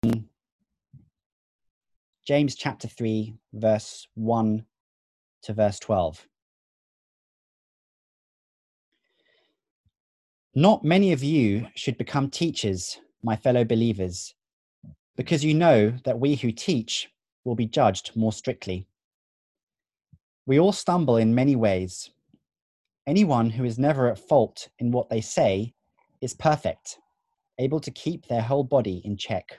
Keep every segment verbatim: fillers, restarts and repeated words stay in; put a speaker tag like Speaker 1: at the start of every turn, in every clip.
Speaker 1: James chapter three, verse one to verse twelve. Not many of you should become teachers, my fellow believers, because you know that we who teach will be judged more strictly. We all stumble in many ways. Anyone who is never at fault in what they say is perfect, able to keep their whole body in check.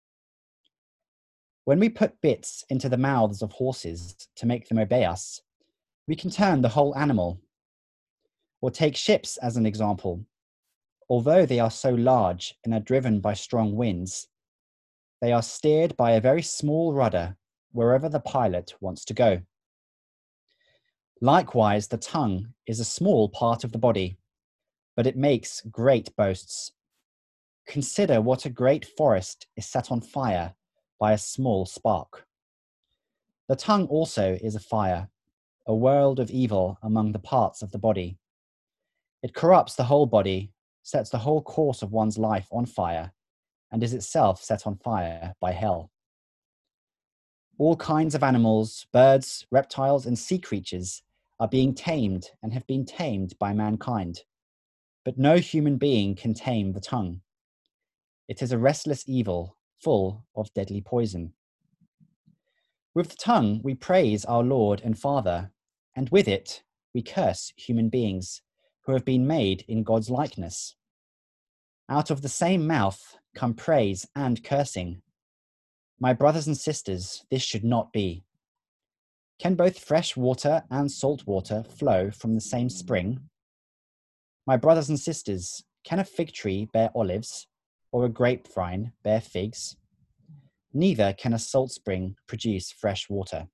Speaker 1: When we put bits into the mouths of horses to make them obey us, we can turn the whole animal. Or take ships as an example. Although they are so large and are driven by strong winds, they are steered by a very small rudder wherever the pilot wants to go. Likewise, the tongue is a small part of the body, but it makes great boasts. Consider what a great forest is set on fire by a small spark. The tongue also is a fire, a world of evil among the parts of the body. It corrupts the whole body, sets the whole course of one's life on fire, and is itself set on fire by hell. All kinds of animals, birds, reptiles, and sea creatures are being tamed and have been tamed by mankind. But no human being can tame the tongue. It is a restless evil, full of deadly poison. With the tongue we praise our Lord and Father, and with it we curse human beings who have been made in God's likeness. Out of the same mouth come praise and cursing. My brothers and sisters, this should not be. Can both fresh water and salt water flow from the same spring? My brothers and sisters, can a fig tree bear olives, or a grapevine bear figs? Neither can a salt spring produce fresh water.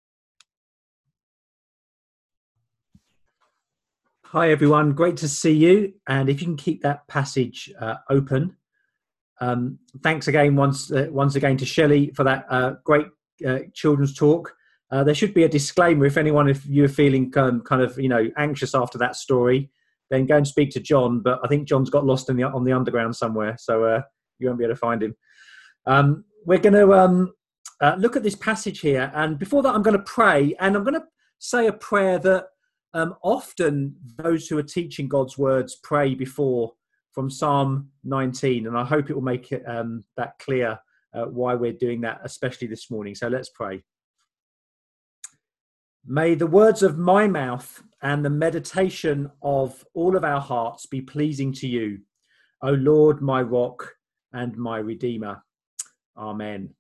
Speaker 2: Hi everyone, great to see you. And if you can keep that passage uh, open. Um, thanks again once uh, once again to Shelley for that uh, great uh, children's talk. Uh, there should be a disclaimer if anyone, if you're feeling um, kind of, you know, anxious after that story, then go and speak to John. But I think John's got lost in the on the underground somewhere, so uh, you won't be able to find him. Um, we're going to um, uh, look at this passage here, and before that, I'm going to pray, and I'm going to say a prayer that um, often those who are teaching God's words pray before, from Psalm nineteen, and I hope it will make it um, that clear uh, why we're doing that, especially this morning. So let's pray. May the words of my mouth and the meditation of all of our hearts be pleasing to you, O Lord, my rock and my redeemer. Amen.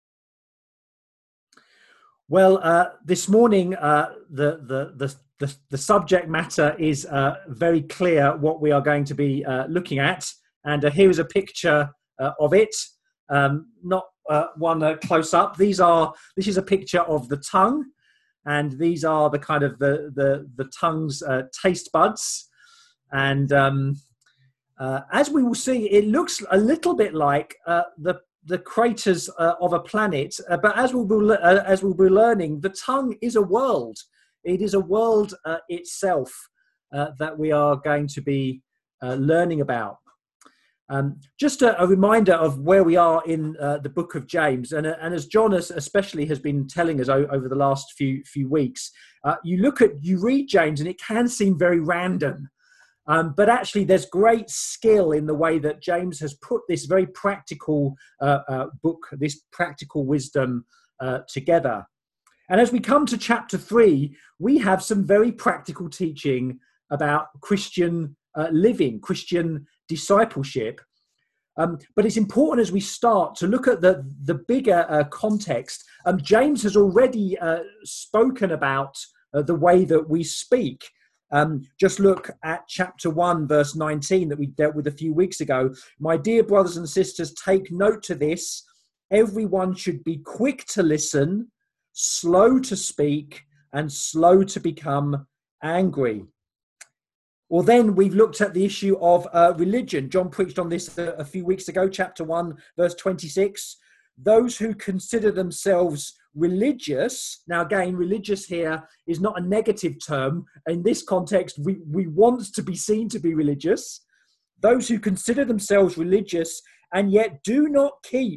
Speaker 2: Well, uh, this morning, uh, the, the, the, the, the subject matter is uh, very clear what we are going to be uh, looking at. And uh, here is a picture uh, of it, um, not uh, one uh, close up. These are, this is a picture of the tongue. And these are the kind of the the, the tongue's uh, taste buds. And um, uh, as we will see, it looks a little bit like uh, the the craters uh, of a planet. Uh, but as we'll be, uh, as we'll be learning, the tongue is a world. It is a world uh, itself uh, that we are going to be uh, learning about. Um, just a, a reminder of where we are in uh, the book of James, and, uh, and as John has, especially has been telling us o- over the last few few weeks, uh, you look at, you read James, and it can seem very random, um, but actually there's great skill in the way that James has put this very practical uh, uh, book, this practical wisdom uh, together. And as we come to chapter three, we have some very practical teaching about Christian uh, living, Christian discipleship. Um, but it's important as we start to look at the, the bigger uh, context. Um, James has already uh, spoken about uh, the way that we speak. Um, just look at chapter one, verse nineteen that we dealt with a few weeks ago. My dear brothers and sisters, take note to this. Everyone should be quick to listen, slow to speak, and slow to become angry. Well, then we've looked at the issue of uh, religion. John preached on this a, a few weeks ago, chapter one, verse twenty-six. Those who consider themselves religious, now again, religious here is not a negative term. In this context, we, we want to be seen to be religious. Those who consider themselves religious and yet do not keep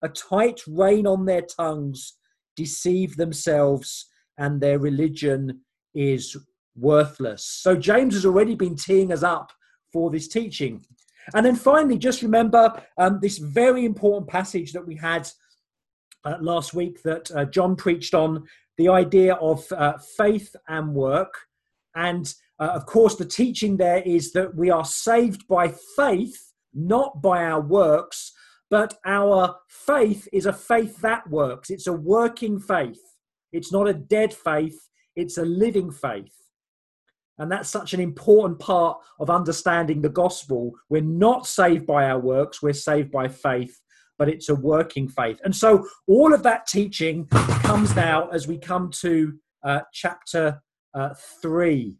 Speaker 2: a tight rein on their tongues, deceive themselves, and their religion is worthless. So James has already been teeing us up for this teaching. And then finally, just remember um, this very important passage that we had uh, last week that uh, John preached on, the idea of uh, faith and work. And uh, of course, the teaching there is that we are saved by faith, not by our works, but our faith is a faith that works. It's a working faith. It's not a dead faith. It's a living faith. And that's such an important part of understanding the gospel. We're not saved by our works. We're saved by faith, but it's a working faith. And so all of that teaching comes now as we come to uh, chapter uh, three.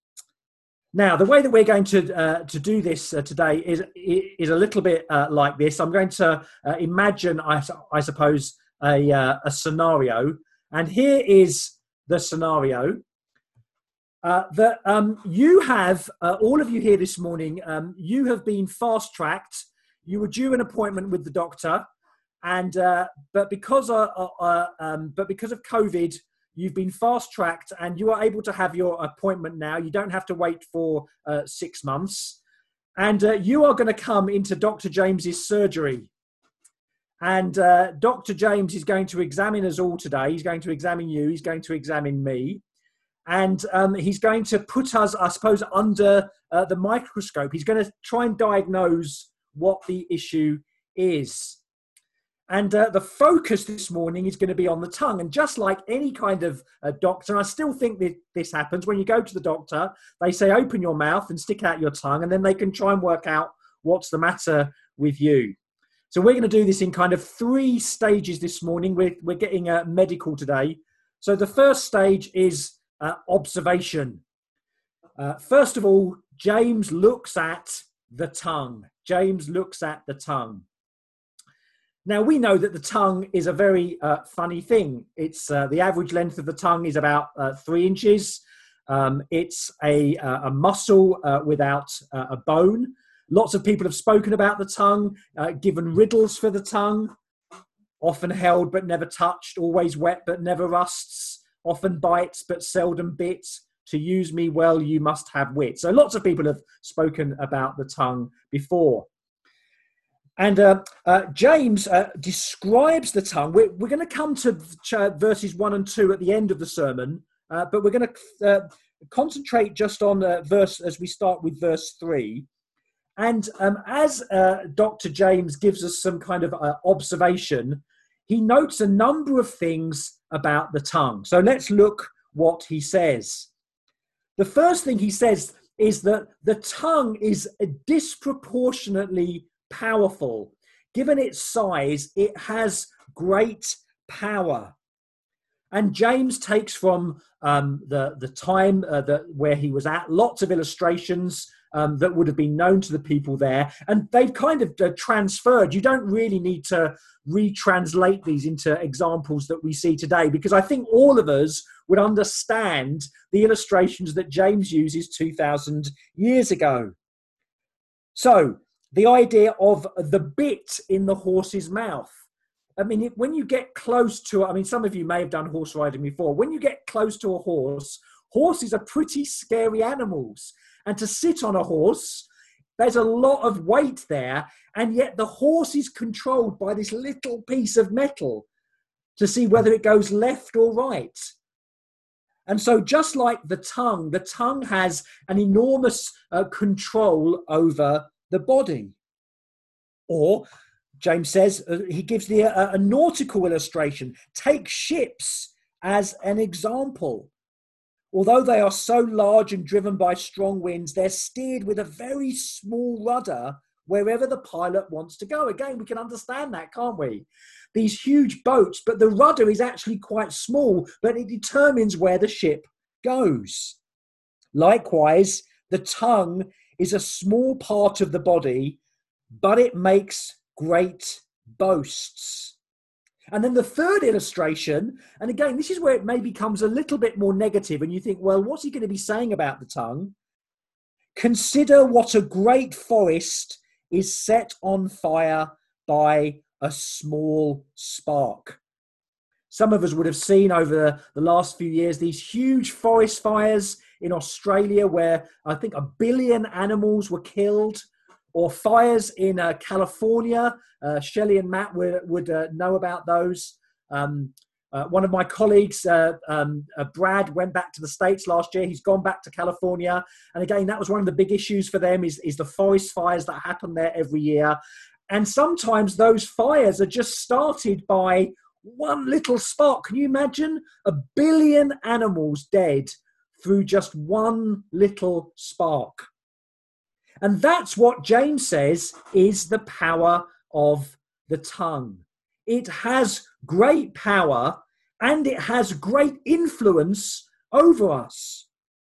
Speaker 2: Now, the way that we're going to uh, to do this uh, today is is a little bit uh, like this. I'm going to uh, imagine, I, I suppose, a, uh, a scenario. And here is the scenario. Uh, that um, you have, uh, all of you here this morning, um, you have been fast-tracked. You were due an appointment with the doctor, and uh, but because uh, uh, um, but because of COVID, you've been fast-tracked, and you are able to have your appointment now. You don't have to wait for uh, six months, and uh, you are going to come into Doctor James's surgery. And uh, Doctor James is going to examine us all today. He's going to examine you. He's going to examine me. And um, he's going to put us, I suppose, under uh, the microscope. He's going to try and diagnose what the issue is. And uh, the focus this morning is going to be on the tongue. And just like any kind of uh, doctor, and I still think that this happens, when you go to the doctor, they say, open your mouth and stick out your tongue, and then they can try and work out what's the matter with you. So we're going to do this in kind of three stages this morning. We're, we're getting uh, medical today. So the first stage is Uh, observation. Uh, first of all, James looks at the tongue. James looks at the tongue. Now, we know that the tongue is a very uh, funny thing. It's uh, the average length of the tongue is about uh, three inches. Um, it's a, uh, a muscle uh, without uh, a bone. Lots of people have spoken about the tongue, uh, given riddles for the tongue. Often held but never touched, always wet but never rusts. Often bites, but seldom bits. To use me well, you must have wit. So lots of people have spoken about the tongue before. And uh, uh, James uh, describes the tongue. We're, we're going to come to ch- verses one and two at the end of the sermon, uh, but we're going to uh, concentrate just on uh, verse as we start with verse three. And um, as uh, Doctor James gives us some kind of uh, observation, he notes a number of things about the tongue. So let's look what he says. The first thing he says is that the tongue is disproportionately powerful. Given its size, it has great power. And James takes from um, the, the time uh, that, where he was at, lots of illustrations um, that would have been known to the people there. And they've kind of uh, transferred. You don't really need to retranslate these into examples that we see today, because I think all of us would understand the illustrations that James uses two thousand years ago. So the idea of the bit in the horse's mouth. I mean, it, when you get close to, I mean, some of you may have done horse riding before. When you get close to a horse, horses are pretty scary animals. And to sit on a horse, there's a lot of weight there. And yet the horse is controlled by this little piece of metal to see whether it goes left or right. And so just like the tongue, the tongue has an enormous uh, control over the body. Or James says, uh, he gives the uh, a nautical illustration. Take ships as an example. Although they are so large and driven by strong winds, they're steered with a very small rudder wherever the pilot wants to go. Again, we can understand that, can't we? These huge boats, but the rudder is actually quite small, but it determines where the ship goes. Likewise, the tongue is a small part of the body, but it makes great boasts. And then the third illustration, and again, this is where it maybe becomes a little bit more negative, and you think, well, what's he going to be saying about the tongue? Consider what a great forest is set on fire by a small spark. Some of us would have seen over the last few years these huge forest fires in Australia where I think a billion animals were killed, or fires in uh, California. Uh, Shelley and Matt would, would uh, know about those. Um, uh, one of my colleagues, uh, um, uh, Brad, went back to the States last year. He's gone back to California. And again, that was one of the big issues for them is, is the forest fires that happen there every year. And sometimes those fires are just started by one little spark. Can you imagine a billion animals dead through just one little spark? And that's what James says is the power of the tongue. It has great power and it has great influence over us.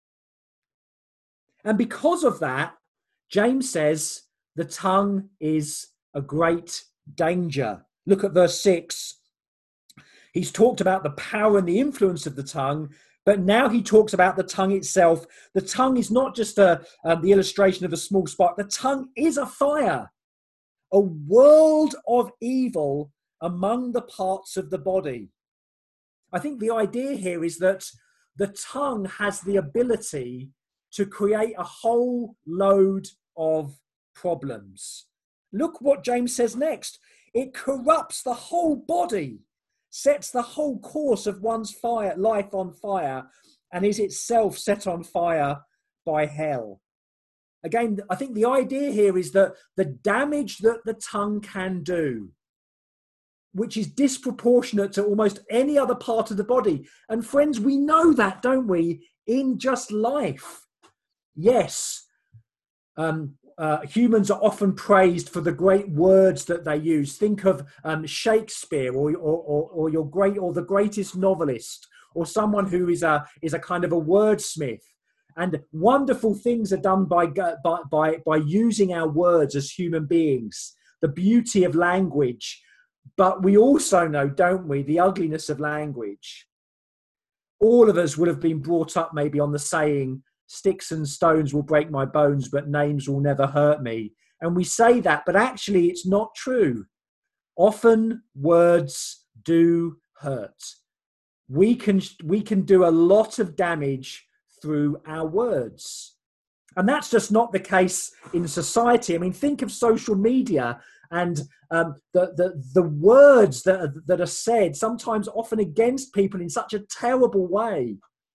Speaker 2: And because of that, James says the tongue is a great danger. Look at verse six. He's talked about the power and the influence of the tongue, but now he talks about the tongue itself. The tongue is not just a, um, the illustration of a small spark. The tongue is a fire, a world of evil among the parts of the body. I think the idea here is that the tongue has the ability to create a whole load of problems. Look what James says next. It corrupts the whole body, sets the whole course of one's fire, life on fire, and is itself set on fire by hell. Again, I think the idea here is that the damage that the tongue can do, which is disproportionate to almost any other part of the body. And friends, we know that, don't we, in just life? Yes, um, uh, humans are often praised for the great words that they use. Think of um, Shakespeare, or, or, or, or your great, or the greatest novelist, or someone who is a is a kind of a wordsmith. And wonderful things are done by by by, by using our words as human beings. The beauty of language, but we also know, don't we, the ugliness of language. All of us would have been brought up maybe on the saying, "Sticks and stones will break my bones, but names will never hurt me." And we say that, but actually it's not true. Often words do hurt. We can, we can do a lot of damage through our words. And that's just not the case in society. I mean, think of social media and um, the, the, the words that are, that are said, sometimes often against people in such a terrible way.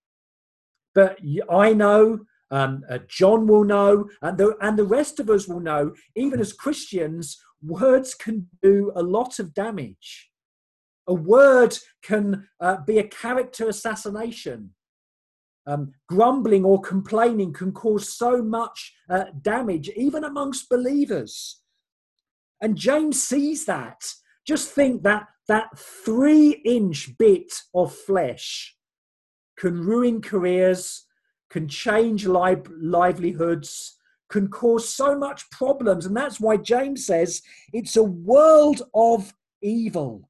Speaker 2: But I know, um, uh, John will know, and the, and the rest of us will know, even as Christians, words can do a lot of damage. A word can uh, be a character assassination. Um, grumbling or complaining can cause so much uh, damage, even amongst believers. And James sees that. Just think that that three-inch bit of flesh can ruin careers, can change li- livelihoods, can cause so much problems. And that's why James says it's a world of evil.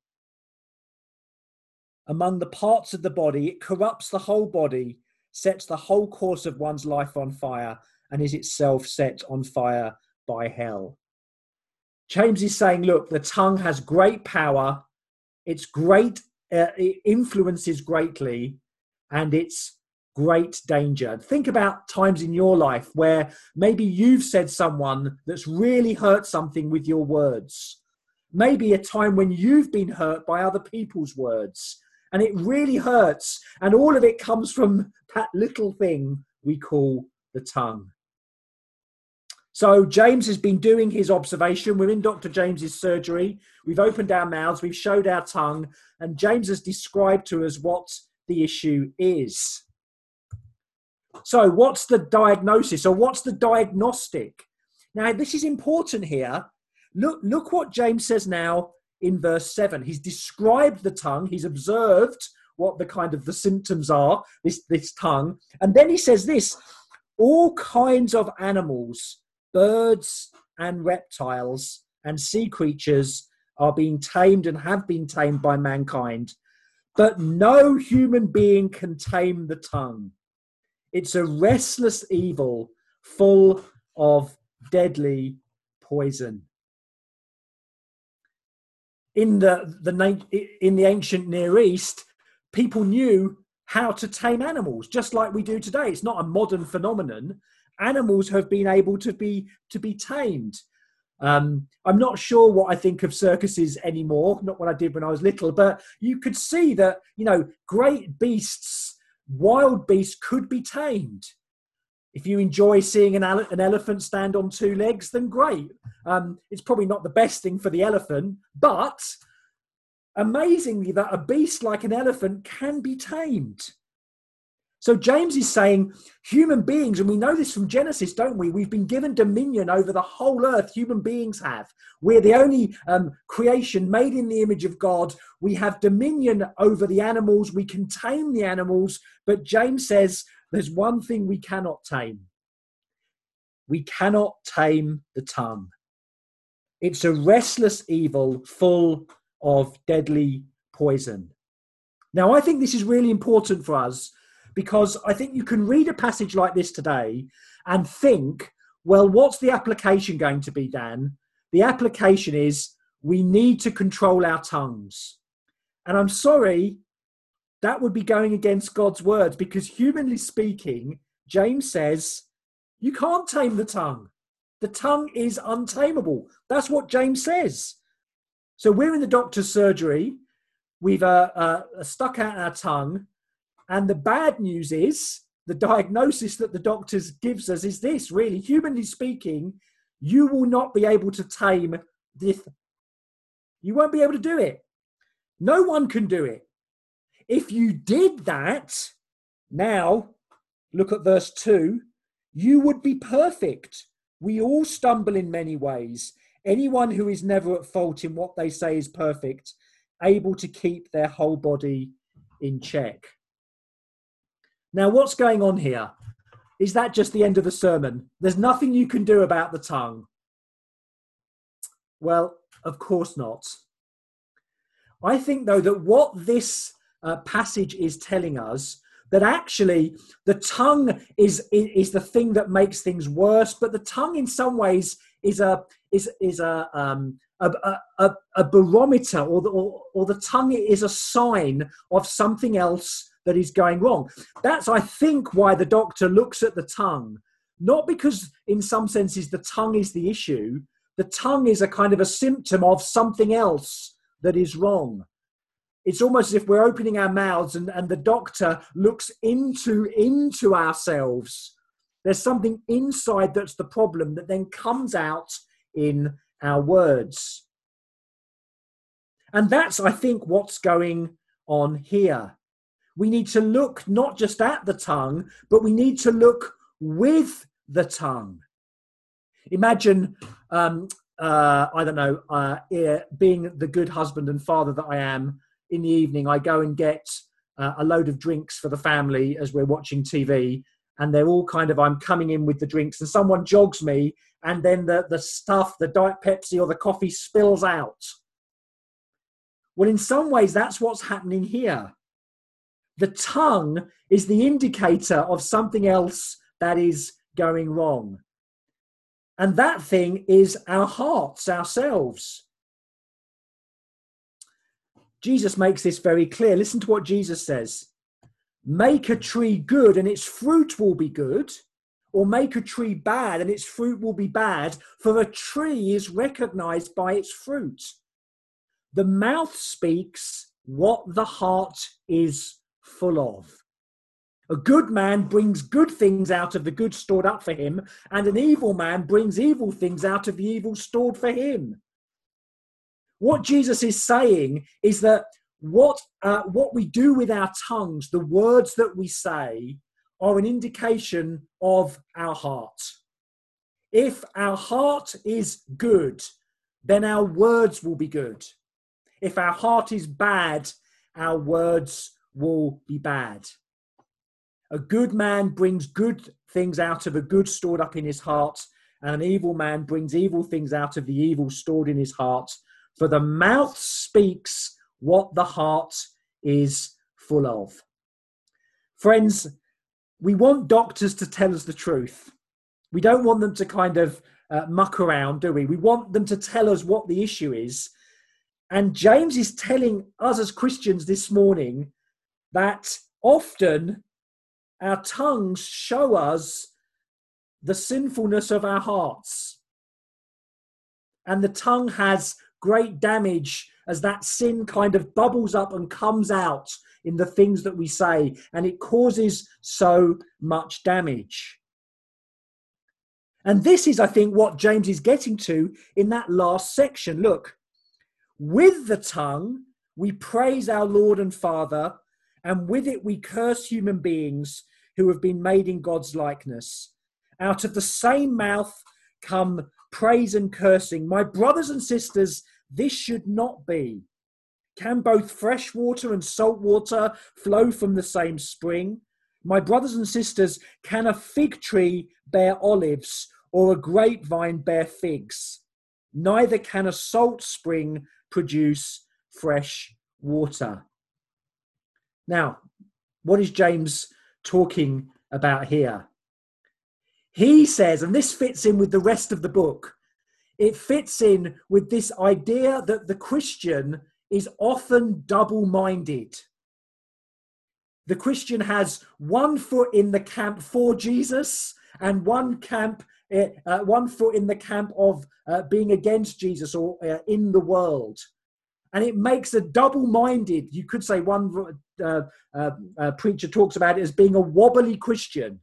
Speaker 2: Among the parts of the body, it corrupts the whole body, sets the whole course of one's life on fire, and is itself set on fire by hell. James is saying, look, the tongue has great power, it's great, uh, it influences greatly, and it's great danger. Think about times in your life where maybe you've said someone that's really hurt something with your words. Maybe a time when you've been hurt by other people's words, and it really hurts, and all of it comes from that little thing we call the tongue. So James has been doing his observation. We're in Doctor James's surgery. We've opened our mouths, we've showed our tongue, and James has described to us what the issue is. So what's the diagnosis, or what's the diagnostic? Now, this is important here. Look, look what James says now in verse seven. He's described the tongue. He's observed what the kind of the symptoms are, this, this tongue. And then he says this, all kinds of animals, birds and reptiles and sea creatures are being tamed and have been tamed by mankind, but no human being can tame the tongue. It's a restless evil full of deadly poison. in the, the in the ancient Near East, people knew how to tame animals, just like we do today. It's not a modern phenomenon. Animals have been able to be to be tamed. Um, I'm not sure what I think of circuses anymore, not what I did when I was little, but you could see that, you know, great beasts, wild beasts could be tamed. If you enjoy seeing an, ele- an elephant stand on two legs, then great. Um, it's probably not the best thing for the elephant, but amazingly that a beast like an elephant can be tamed. So James is saying human beings, and we know this from Genesis, don't we? We've been given dominion over the whole earth. Human beings have. We're the only um, creation made in the image of God. We have dominion over the animals. We can tame the animals. But James says there's one thing we cannot tame. We cannot tame the tongue. It's a restless evil full of deadly poison. Now, I think this is really important for us, because I think you can read a passage like this today and think, well, what's the application going to be, Dan? The application is we need to control our tongues. And I'm sorry, that would be going against God's words, because humanly speaking, James says, you can't tame the tongue. The tongue is untamable. That's what James says. So we're in the doctor's surgery. We've uh, uh, stuck out our tongue. And the bad news is, the diagnosis that the doctors gives us is this, really, humanly speaking, you will not be able to tame this. You won't be able to do it. No one can do it. If you did that, now, look at verse two, you would be perfect. We all stumble in many ways. Anyone who is never at fault in what they say is perfect, able to keep their whole body in check. Now, what's going on here? Is that just the end of the sermon? There's nothing you can do about the tongue. Well, of course not. I think, though, that what this uh, passage is telling us, that actually the tongue is, is is the thing that makes things worse, but the tongue in some ways is a is is a um, a, a, a barometer, or the, or, or the tongue is a sign of something else that is going wrong. That's, I think, why the doctor looks at the tongue, not because in some senses the tongue is the issue. The tongue is a kind of a symptom of something else that is wrong. It's almost as if we're opening our mouths and, and the doctor looks into, into ourselves. There's something inside that's the problem that then comes out in our words. And that's, I think, what's going on here. We need to look not just at the tongue, but we need to look with the tongue. Imagine, um, uh, I don't know, uh, being the good husband and father that I am. In the evening, I go and get uh, a load of drinks for the family as we're watching T V, and they're all kind of, I'm coming in with the drinks, and someone jogs me, and then the, the stuff, the Diet Pepsi or the coffee spills out. Well, in some ways, that's what's happening here. The tongue is the indicator of something else that is going wrong. And that thing is our hearts, ourselves. Jesus makes this very clear. Listen to what Jesus says. Make a tree good and its fruit will be good, or make a tree bad and its fruit will be bad, for a tree is recognized by its fruit. The mouth speaks what the heart is full of. A good man brings good things out of the good stored up for him, and an evil man brings evil things out of the evil stored for him. What Jesus is saying is that what uh, what we do with our tongues, the words that we say, are an indication of our heart. If our heart is good, then our words will be good. If our heart is bad, our words will be bad. A good man brings good things out of a good stored up in his heart, and an evil man brings evil things out of the evil stored in his heart. For the mouth speaks what the heart is full of. Friends, we want doctors to tell us the truth. We don't want them to kind of uh, muck around, do we? We want them to tell us what the issue is. And James is telling us as Christians this morning that often our tongues show us the sinfulness of our hearts. And the tongue has great damage as that sin kind of bubbles up and comes out in the things that we say, and it causes so much damage. And this is, I think, what James is getting to in that last section. Look, with the tongue, we praise our Lord and Father, and with it we curse human beings who have been made in God's likeness. Out of the same mouth come praise and cursing. My brothers and sisters, this should not be. Can both fresh water and salt water flow from the same spring? My brothers and sisters, can a fig tree bear olives or a grapevine bear figs? Neither can a salt spring produce fresh water. Now, what is James talking about here? He says, and this fits in with the rest of the book, it fits in with this idea that the Christian is often double-minded. The Christian has one foot in the camp for Jesus and one camp, uh, one foot in the camp of uh, being against Jesus or uh, in the world. And it makes a double-minded, you could say one uh, uh, uh, preacher talks about it as being a wobbly Christian.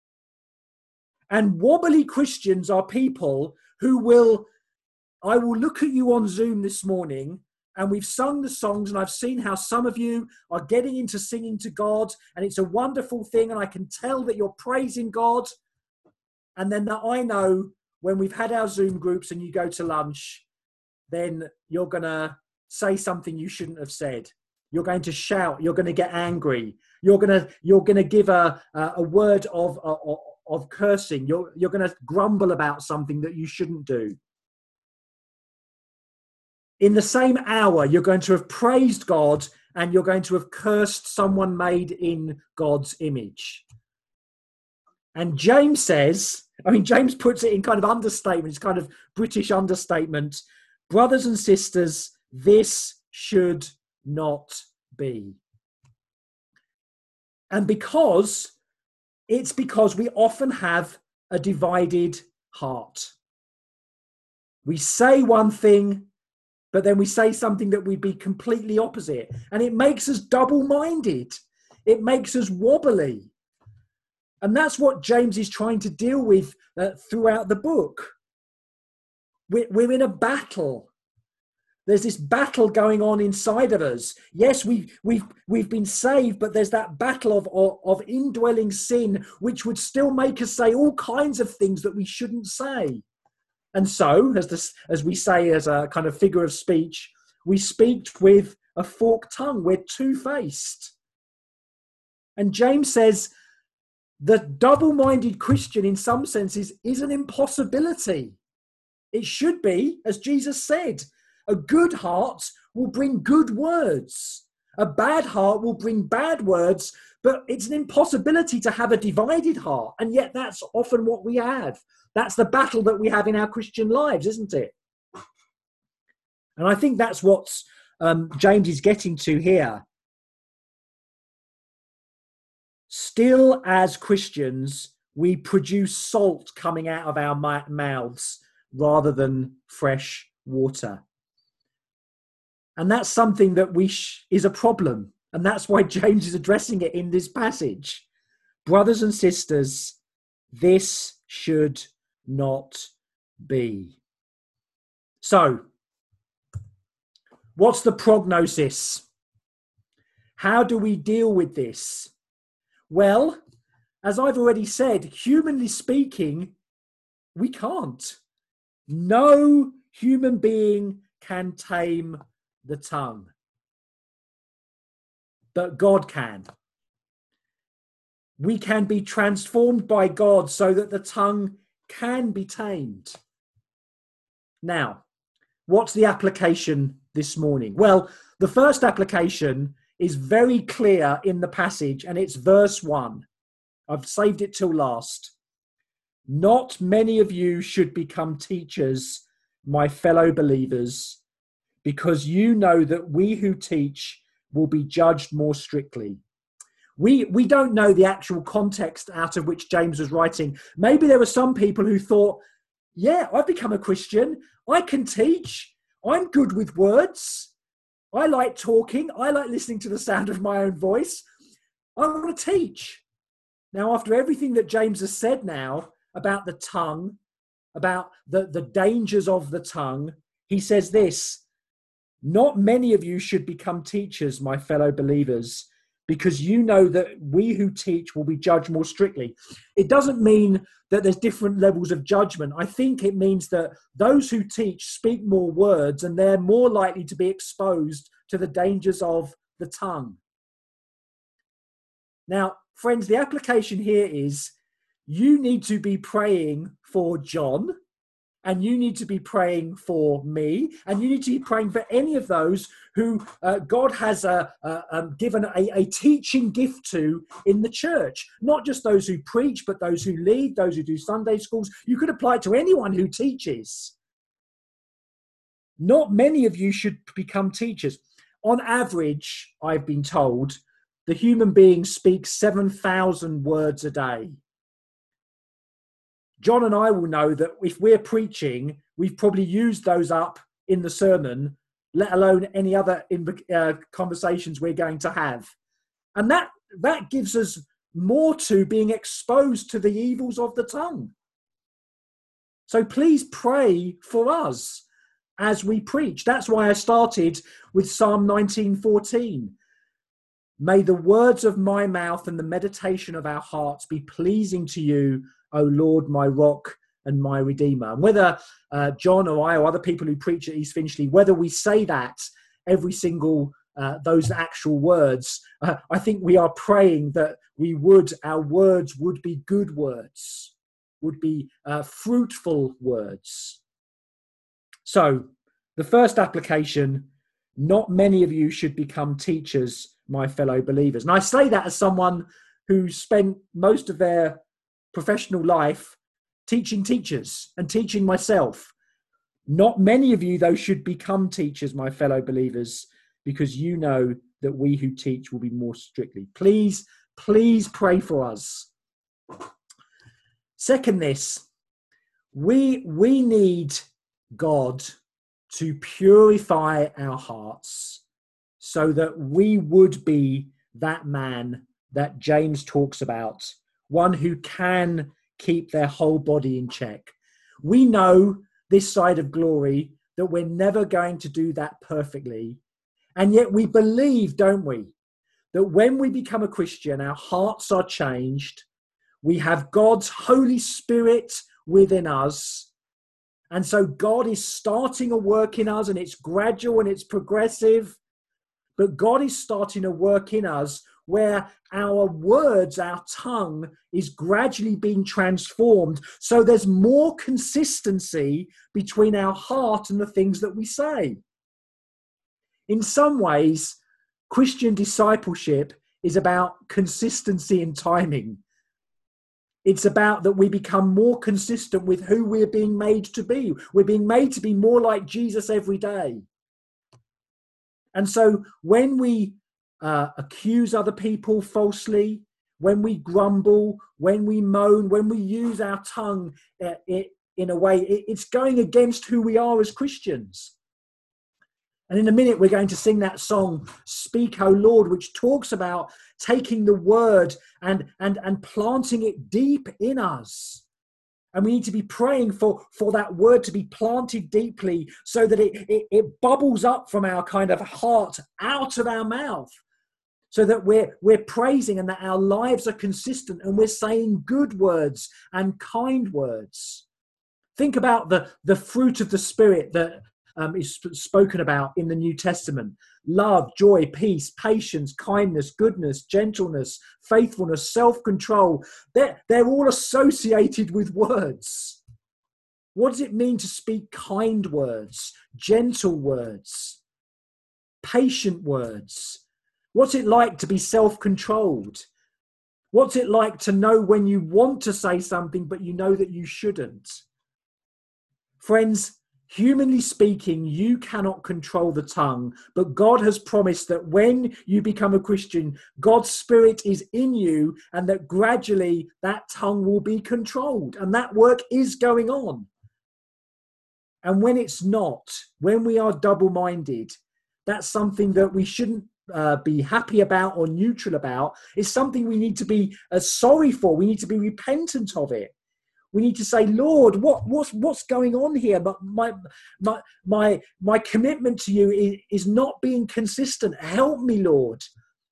Speaker 2: And wobbly Christians are people who will, I will look at you on Zoom this morning, and we've sung the songs, and I've seen how some of you are getting into singing to God, and it's a wonderful thing, and I can tell that you're praising God. And then that I know when we've had our Zoom groups and you go to lunch, then you're going to say something you shouldn't have said. You're going to shout. You're going to get angry. You're going to you're going to give a a, a word of, of of cursing. You're you're going to grumble about something that you shouldn't do. In the same hour, you're going to have praised God and you're going to have cursed someone made in God's image. And James says, I mean, James puts it in kind of understatement. It's kind of British understatement. Brothers and sisters, this should not be. And because it's because we often have a divided heart. We say one thing, but then we say something that would be completely opposite. And it makes us double-minded. It makes us wobbly. And that's what James is trying to deal with uh, throughout the book. We're, we're in a battle. There's this battle going on inside of us. Yes, we've, we've, we've been saved, but there's that battle of, of, of indwelling sin, which would still make us say all kinds of things that we shouldn't say. And so, as this, as we say as a kind of figure of speech, we speak with a forked tongue. We're two-faced. And James says the double-minded Christian, in some senses, is an impossibility. It should be, as Jesus said, a good heart will bring good words. A bad heart will bring bad words, but it's an impossibility to have a divided heart. And yet that's often what we have. That's the battle that we have in our Christian lives, isn't it? And I think that's what um, James is getting to here. Still, as Christians, we produce salt coming out of our mouths rather than fresh water. And that's something that we sh- is a problem. And that's why James is addressing it in this passage. Brothers and sisters, this should not be. So, what's the prognosis? How do we deal with this? Well, as I've already said, humanly speaking, we can't. No human being can tame the tongue. But God can. We can be transformed by God so that the tongue can be tamed. Now, what's the application this morning? Well, the first application is very clear in the passage, and it's verse one. I've saved it till last. Not many of you should become teachers, my fellow believers, because you know that we who teach will be judged more strictly. We, we don't know the actual context out of which James was writing. Maybe there were some people who thought, yeah, I've become a Christian. I can teach. I'm good with words. I like talking. I like listening to the sound of my own voice. I want to teach. Now, after everything that James has said now about the tongue, about the, the dangers of the tongue, he says this: not many of you should become teachers, my fellow believers, because you know that we who teach will be judged more strictly. It doesn't mean that there's different levels of judgment. I think it means that those who teach speak more words, and they're more likely to be exposed to the dangers of the tongue. Now, friends, the application here is you need to be praying for John, and you need to be praying for me, and you need to be praying for any of those who uh, God has uh, uh, um, given a, a teaching gift to in the church. Not just those who preach, but those who lead, those who do Sunday schools. You could apply it to anyone who teaches. Not many of you should become teachers. On average, I've been told, the human being speaks seven thousand words a day. John and I will know that if we're preaching, we've probably used those up in the sermon, let alone any other uh, conversations we're going to have. And that, that gives us more to being exposed to the evils of the tongue. So please pray for us as we preach. That's why I started with Psalm nineteen fourteen. May the words of my mouth and the meditation of our hearts be pleasing to you, O Lord, my rock and my redeemer. And whether uh, John or I or other people who preach at East Finchley, whether we say that every single, uh, those actual words, uh, I think we are praying that we would, our words would be good words, would be uh, fruitful words. So the first application, not many of you should become teachers, my fellow believers. And I say that as someone who spent most of their professional life teaching teachers and teaching myself. Not many of you, though, should become teachers, my fellow believers, because you know that we who teach will be more strictly. Please, please pray for us. Second, this, we, we need God to purify our hearts so that we would be that man that James talks about, one who can keep their whole body in check. We know this side of glory that we're never going to do that perfectly. And yet we believe, don't we, that when we become a Christian, our hearts are changed. We have God's Holy Spirit within us. And so God is starting a work in us, and it's gradual and it's progressive. But God is starting a work in us where our words, our tongue is gradually being transformed. So there's more consistency between our heart and the things that we say. In some ways, Christian discipleship is about consistency and timing. It's about that we become more consistent with who we're being made to be. We're being made to be more like Jesus every day. And so when we uh, accuse other people falsely, when we grumble, when we moan, when we use our tongue uh, it, in a way, it, it's going against who we are as Christians. And in a minute, we're going to sing that song, Speak, O Lord, which talks about taking the word and, and, and planting it deep in us. And we need to be praying for, for that word to be planted deeply so that it, it, it bubbles up from our kind of heart out of our mouth, so that we're, we're praising and that our lives are consistent and we're saying good words and kind words. Think about the, the fruit of the Spirit that um, is spoken about in the New Testament. Love, joy, peace, patience, kindness, goodness, gentleness, faithfulness, self-control. They're, they're all associated with words. What does it mean to speak kind words, gentle words, patient words? What's it like to be self-controlled? What's it like to know when you want to say something, but you know that you shouldn't? Friends, Humanly speaking, you cannot control the tongue, but God has promised that when you become a Christian, God's Spirit is in you, and that gradually that tongue will be controlled. And that work is going on. And when it's not, when we are double-minded, that's something that we shouldn't uh, be happy about or neutral about. It's something we need to be uh, sorry for. We need to be repentant of it. We need to say, Lord, what, what's, what's going on here? But my, my, my, my commitment to you is, is not being consistent. Help me, Lord.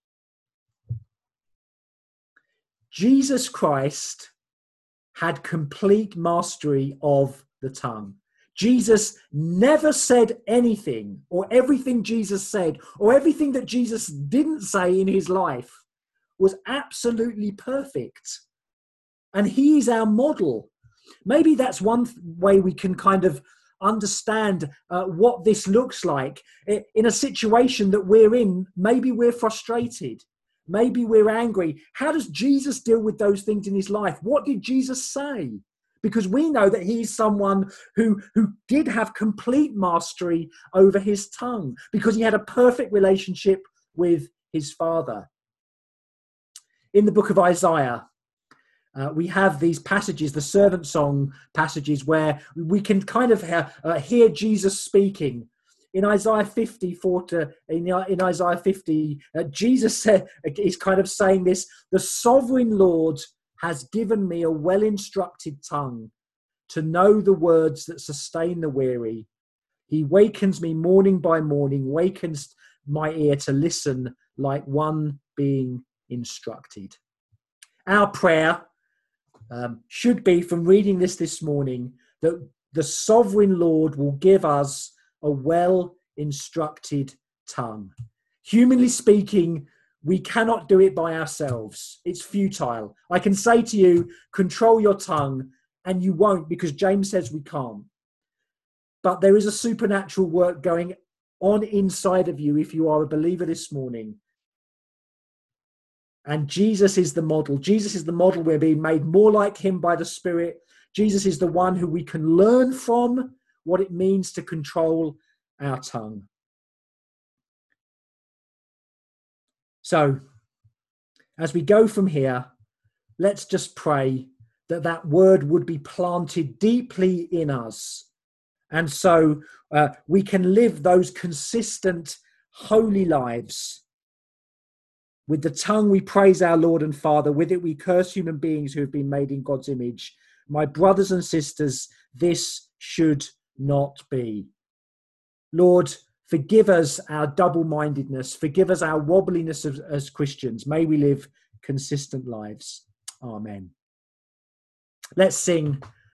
Speaker 2: Jesus Christ had complete mastery of the tongue. Jesus never said anything, or everything Jesus said, or everything that Jesus didn't say in his life was absolutely perfect. And he is our model. Maybe that's one th- way we can kind of understand uh, what this looks like. In a situation that we're in, maybe we're frustrated. Maybe we're angry. How does Jesus deal with those things in his life? What did Jesus say? Because we know that he's someone who, who did have complete mastery over his tongue, because he had a perfect relationship with his Father. In the book of Isaiah, Uh, we have these passages, the servant song passages, where we can kind of ha- uh, hear Jesus speaking. In Isaiah fifty, four to, in, in Isaiah fifty, uh, Jesus said, is kind of saying this: the sovereign Lord has given me a well-instructed tongue to know the words that sustain the weary. He wakens me morning by morning, wakens my ear to listen like one being instructed. Our prayer Um, should be, from reading this this morning, that the sovereign Lord will give us a well-instructed tongue. Humanly speaking, we cannot do it by ourselves. It's futile. I can say to you, control your tongue, and you won't, because James says we can't. But there is a supernatural work going on inside of you if you are a believer this morning. And Jesus is the model. Jesus is the model. We're being made more like him by the Spirit. Jesus is the one who we can learn from what it means to control our tongue. So, as we go from here, let's just pray that that word would be planted deeply in us. And so uh, we can live those consistent, holy lives. With the tongue we praise our Lord and Father. With it we curse human beings who have been made in God's image. My brothers and sisters, this should not be. Lord, forgive us our double-mindedness. Forgive us our wobbliness as, as Christians. May we live consistent lives. Amen. Let's sing